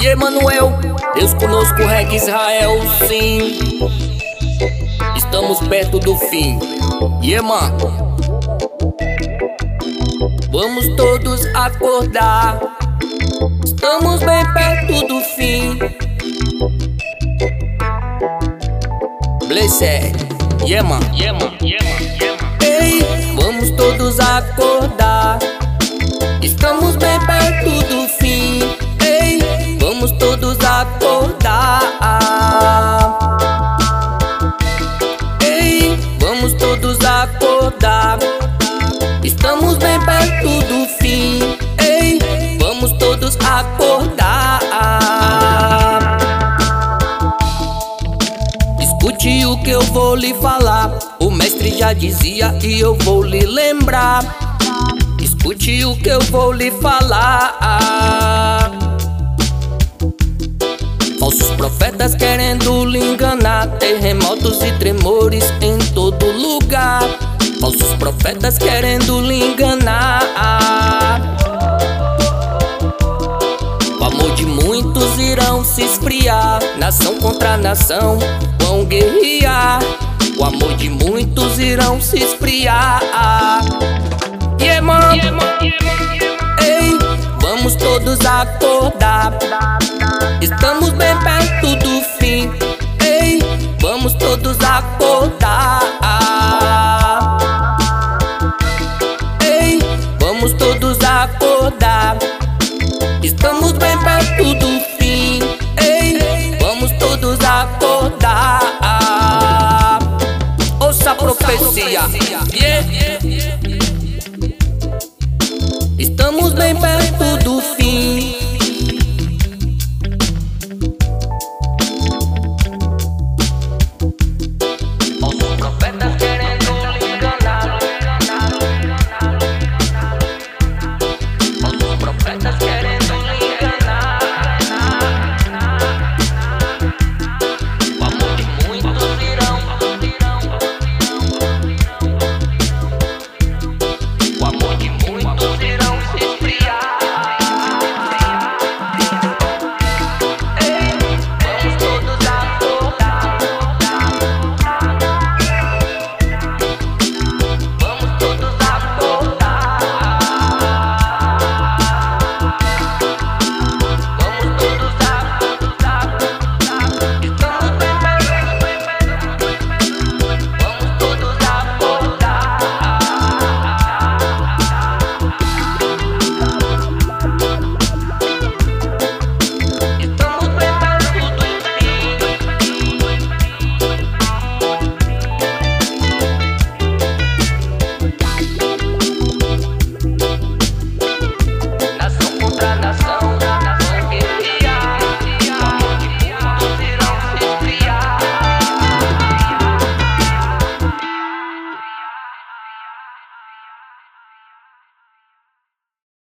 E Emanuel, Deus conosco, Reg Israel, sim. Estamos perto do fim. E mano, vamos todos acordar. Estamos bem perto do fim. Blessed, mano. Ei, vamos todos acordar. Estamos bem perto do fim. Ei, vamos todos acordar. Ei, vamos todos acordar. Estamos bem perto do fim. Ei, vamos todos acordar. Escute o que eu vou lhe falar. O mestre já dizia e eu vou lhe lembrar. Escute o que eu vou lhe falar. Falsos profetas querendo lhe enganar. Terremotos e tremores em todo lugar. Falsos profetas querendo lhe enganar. O amor de muitos irão se esfriar. Nação contra nação vão guerrear. O amor de muitos irão se esfriar. Ei, vamos todos acordar. Estamos bem perto do fim. Ei, vamos todos acordar. Ei, vamos todos acordar. Estamos bem perto do fim. Ei, vamos todos acordar. Ouça a profecia. Estamos bem perto do fim.